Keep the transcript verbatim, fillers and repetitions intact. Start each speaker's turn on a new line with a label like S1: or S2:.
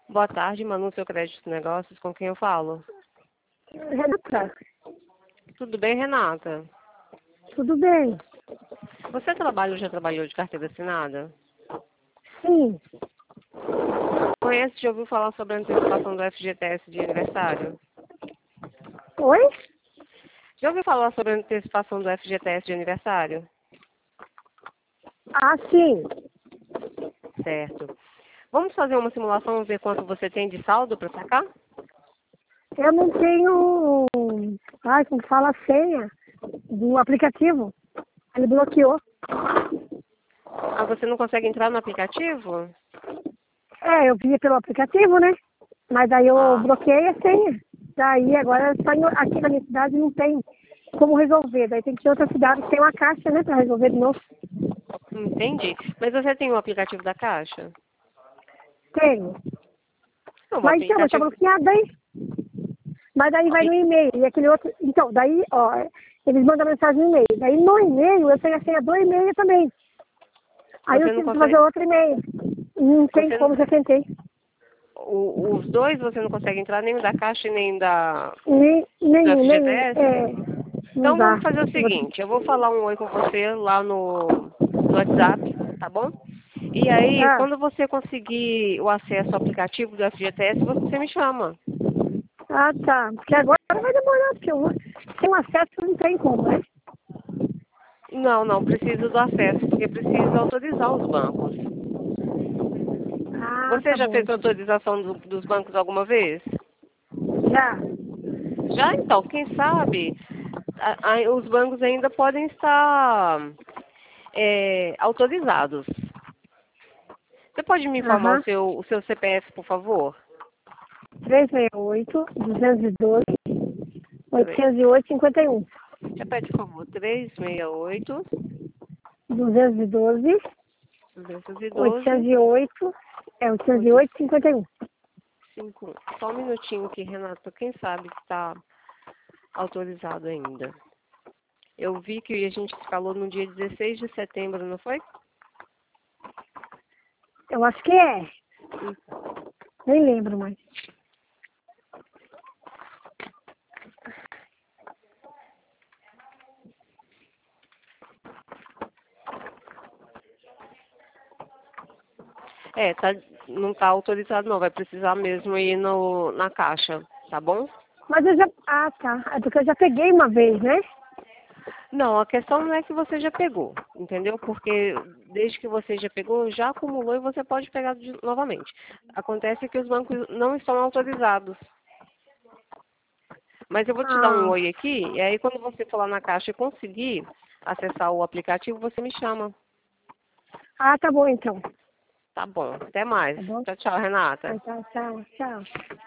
S1: Boa tarde, Manu, seu crédito de negócios, com quem eu falo?
S2: Renata,
S1: Tudo bem, Renata?
S2: tudo bem?
S1: Você trabalha ou já trabalhou de carteira assinada?
S2: Sim.
S1: Conhece, já ouviu falar sobre a antecipação do F G T S de aniversário?
S2: Oi?
S1: Já ouviu falar sobre a antecipação do F G T S de aniversário?
S2: Ah, sim.
S1: Certo. Vamos fazer uma simulação e ver quanto você tem de saldo para sacar?
S2: Eu não tenho, ai, como fala, a senha do aplicativo. Ele bloqueou.
S1: Ah, você não consegue entrar no aplicativo?
S2: É, eu via pelo aplicativo, né? Mas daí eu
S1: Ah,
S2: bloqueei a senha. Daí agora só em- aqui na minha cidade não tem como resolver. Daí tem que ir em outra cidade que tem uma caixa, né, pra resolver de novo.
S1: entendi. Mas você tem o aplicativo da Caixa?
S2: Tenho.
S1: Não, o
S2: Mas então, mas tá
S1: aplicativo...
S2: bloqueado aí. Mas daí vai no e-mail. E aquele outro. Então, daí, ó, eles mandam mensagem no e-mail. Daí no e-mail eu tenho a senha do e-mail também. Aí eu
S1: Você não
S2: tive que fazer
S1: consegue...
S2: outro e-mail. Não tem
S1: Você não...
S2: como, já tentei.
S1: o- os dois você não consegue entrar, nem o da Caixa e nem da,
S2: Nem,
S1: do
S2: nenhum, nenhum.
S1: F G T S?
S2: É, não
S1: Então
S2: dá.
S1: vamos fazer o
S2: Eu vou-
S1: seguinte, eu vou falar um oi com você lá no, no WhatsApp, tá bom? E aí,
S2: Ah,
S1: quando você conseguir o acesso ao aplicativo do F G T S, você me chama.
S2: ah, tá. Porque agora vai demorar, porque eu, sem acesso não tem como, né?
S1: Não, não, preciso do acesso, porque precisa autorizar os bancos.
S2: Ah,
S1: Você
S2: tá
S1: já
S2: bom,
S1: fez
S2: então.
S1: autorização do- dos bancos alguma vez?
S2: Já.
S1: Já, então, quem sabe, a- a- os bancos ainda podem estar é, autorizados. Você pode me informar o
S2: Aham.
S1: seu, o seu C P F, por favor?
S2: trezentos e sessenta e oito, duzentos e doze,
S1: Peraí.
S2: oitocentos e oito, cinquenta e um.
S1: Repete, por favor. trezentos e sessenta e oito,
S2: duzentos e doze,
S1: duzentos e doze,
S2: oitocentos e oito, é oitocentos e oito, cinquenta e um.
S1: oitocentos e cinquenta e um. Só um minutinho aqui, Renato. Quem sabe que está autorizado ainda. Eu vi que a gente falou no dia dezesseis de setembro, não foi?
S2: Eu acho que é.
S1: Hum.
S2: Nem lembro mais.
S1: É, tá, não está autorizado não. Vai precisar mesmo ir no, na caixa, tá bom?
S2: Mas eu já. Ah, tá. É porque eu já peguei uma vez, né?
S1: Não, a questão não é que você já pegou, entendeu? Porque desde que você já pegou, já acumulou e você pode pegar de- novamente. Acontece que os bancos não estão autorizados. Mas eu vou te dar um
S2: Ah,
S1: oi aqui, e aí quando você for lá na caixa e conseguir acessar o aplicativo, você me chama.
S2: ah, tá bom então.
S1: Tá bom, até mais.
S2: Tá bom?
S1: Tchau, tchau, Renata.
S2: Ah, tá, tchau, tchau.